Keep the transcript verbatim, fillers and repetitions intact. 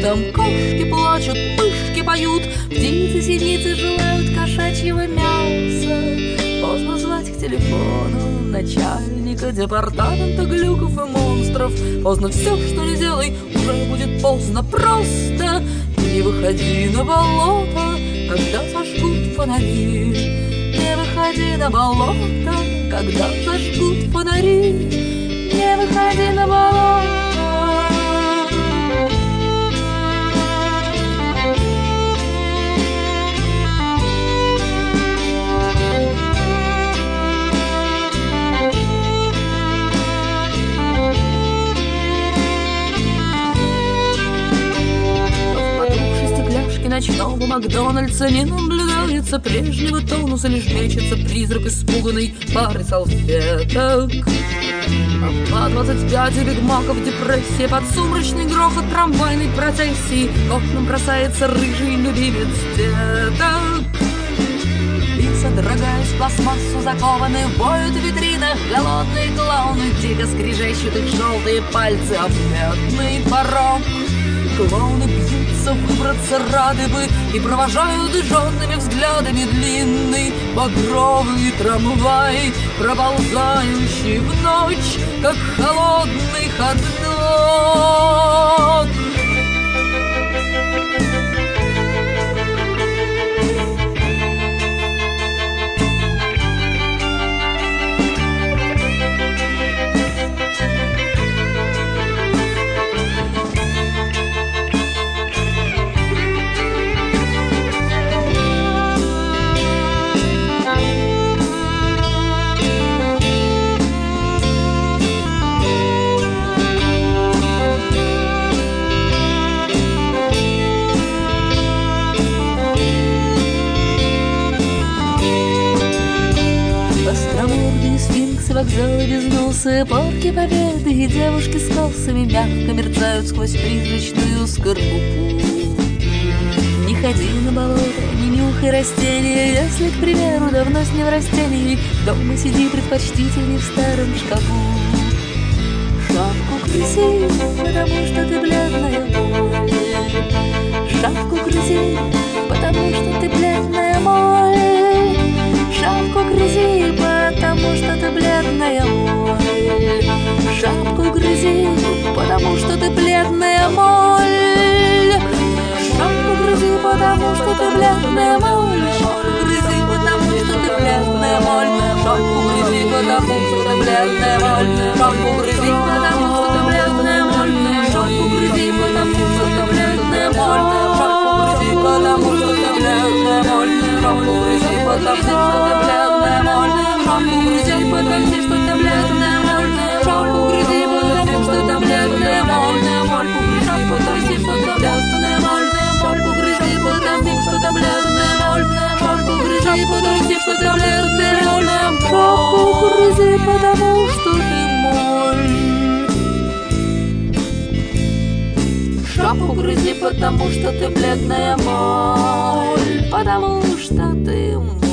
Там кошки плачут, мышки поют, птицы, синицы желают кошачьего мяса. Поздно звать к телефону начальника департамента глюков и монстров. Поздно, все, что не делай, уже будет поздно. Просто не выходи на болото, когда зажгут фонари. Не выходи на болото, когда зажгут фонари. Не выходи на болото. Ночного Макдональдса не наблюдается прежнего тонуса, лишь мечется призрак испуганной пары салфеток. А в два двадцать пять у бигмаков депрессия под сумрачный грохот трамвайной процессии к окнам бросается рыжий любимец деток. И, содрогаясь в пластмассу закованные, воют в витринах голодные клоуны, дико скрежещут их желтые пальцы об медный порог. Клоуны бьются, выбраться рады бы, и провожают жадными взглядами длинный багровый трамвай, проползающий в ночь, как холодный хот-дог. Вокзалы безносые, парки победы и девушки с косами мягко мерцают сквозь призрачную скорлупу. Не ходи на болото, не нюхай растения, если, к примеру, давно с ним растений. Дома сиди предпочтительней в старом шкафу. Шапку грызи, потому что ты бледная моль. Шапку грызи, потому что ты бледная моль. Шапку грызи, потому что ты бледная моль. Шапку грызи, потому что ты бледная моль. Шапку грызи, потому что ты бледная моль. Шапку грызи, потому что ты бледная моль. Шапку грызи, потому что ты бледная моль. Шапку грызи, потому что ты бледная моль. Шапку грызи, потому что ты бледная моль. Шапку грызи, потому что ты бледная моль. Шапку грызи, потому что ты бледная моль. Шапку грызи, потому что ты бледная моль. Шапку грызи, потому что ты бледная моль. Шапку грызи, потому что ты бледная моль. Шапку грызи, потому что ты бледная моль. Шапку грызи, потому что ты бледная моль. Шапку грызи, потому что ты моль. Шапку грызи, потому что ты бледная моль. Потому что ты моль.